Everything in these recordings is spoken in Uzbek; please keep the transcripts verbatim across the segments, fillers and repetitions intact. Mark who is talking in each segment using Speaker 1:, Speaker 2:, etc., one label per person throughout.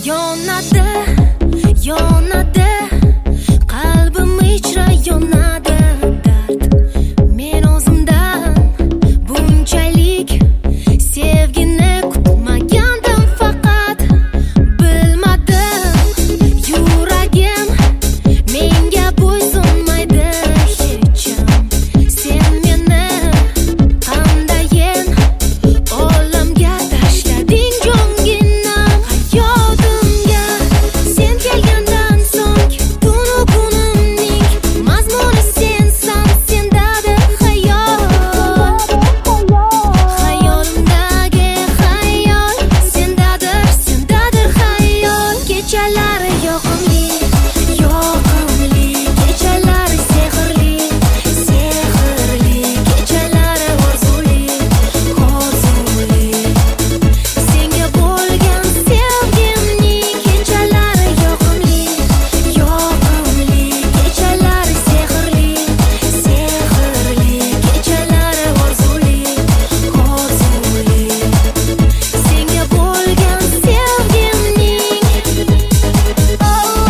Speaker 1: Yonadi, yonadi, qalbim ichra yonadi dard. Men o'zimdan bunchalik sevgini kutmagandim, faqat bilmadim. Yuragim menga bo'ysunmaydi hecham. Sen meni qandayin olamga tashlading jonginam. Hayotimga sen kelgandan so'ng tunu kunimning mazmuni sensan, sendadir hayot. Hayolimdagi hayol sendadir, sendadir hayol. Kechalari yoqimli, yoqimli, kechalari sehrli, sehrli, kechalari orzuli, orzuli. Senga bo'lgan sevgimning kechalari yoqimli, yoqimli, kechalari sehrli, sehrli, kechalari orzuli, orzuli. Senga bo'lgan sevgimning oh, oh,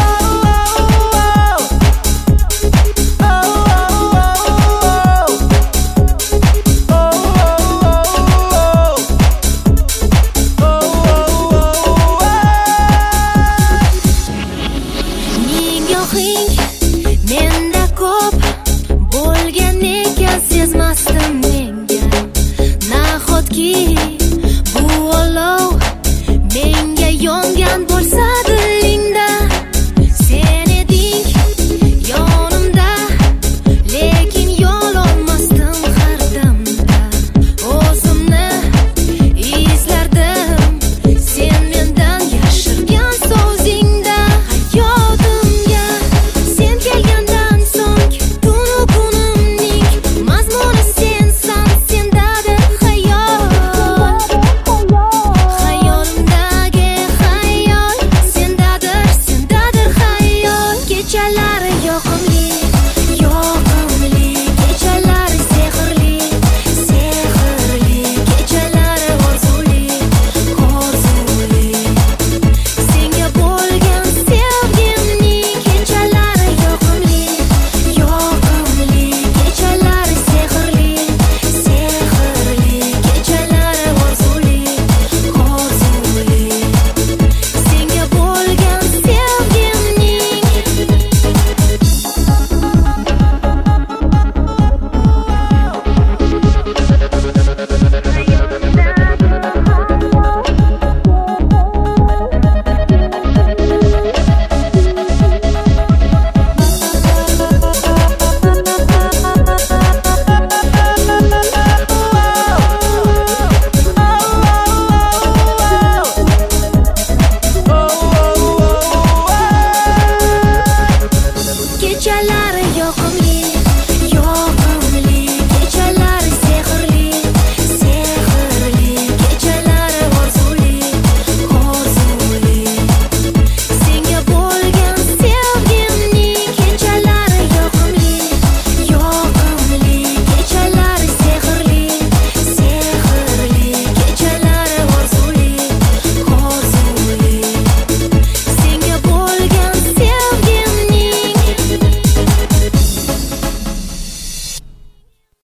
Speaker 1: oh, oh, nigohing menda ko'p bo'lgan ekan, sezmasdim menga. Nahotki bu olov menga yongan bo'lsa